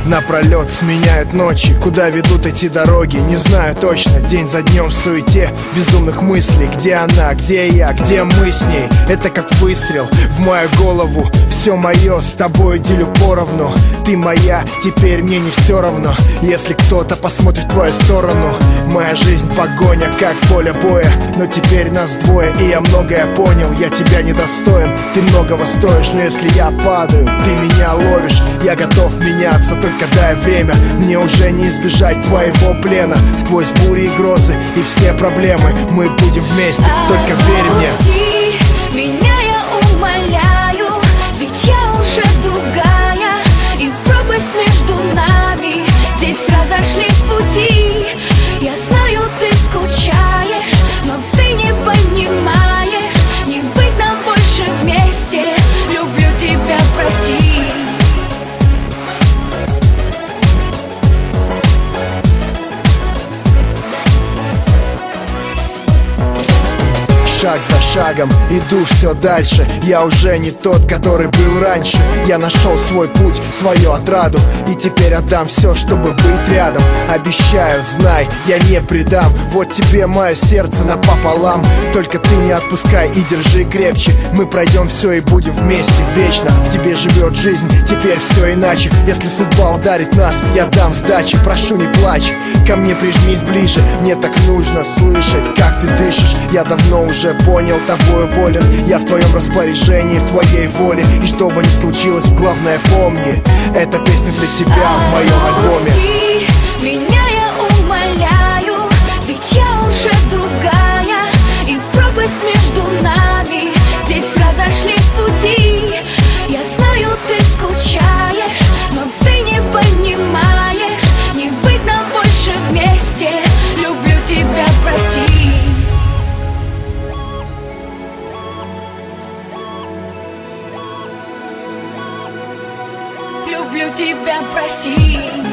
напролет сменяют ночи. Куда ведут эти дороги, не знаю точно. День за днем в суете безумных мыслей. Где она, где я, где мы с ней? Это как выстрел в мою голову. Все мое с тобой делю поровну. Ты моя, теперь мне не все равно, если кто-то посмотрит в твою сторону. Моя жизнь погоня, как поле боя, но теперь нас двое, и я многое понял. Я тебя недостоин, ты многого стоишь, но если я падаю, ты меня ловишь. Я готов меняться, только дай время. Мне уже не избежать твоего плена. Сквозь бури и грозы и все проблемы мы будем вместе, только верь мне. Отпусти меня, я умоляю, ведь я уже другая, и пропасть между нами, здесь разошлись пути. Я знаю, ты скучаешь, но ты не понимаешь, не быть нам больше вместе. Люблю тебя, прости. Шаг за шагом иду все дальше. Я уже не тот, который был раньше. Я нашел свой путь, свою отраду, и теперь отдам все, чтобы быть рядом. Обещаю, знай, я не предам. Вот тебе мое сердце напополам. Только ты не отпускай и держи крепче. Мы пройдем все и будем вместе вечно. В тебе живет жизнь, теперь все иначе. Если судьба ударит нас, я дам сдачи. Прошу, не плачь, ко мне прижмись ближе. Мне так нужно слышать, как ты дышишь. Я давно уже понял, тобою болен. Я в твоем распоряжении, в твоей воле. И что бы ни случилось, главное помни, эта песня для тебя в моем альбоме. Отпусти меня, я умоляю, ведь я уже другая, и пропасть между нами, здесь разошлись пути. Я знаю, ты скучаешь, но ты не понимаешь, не быть нам больше вместе. Люблю тебя, прости. Люблю тебя, прости.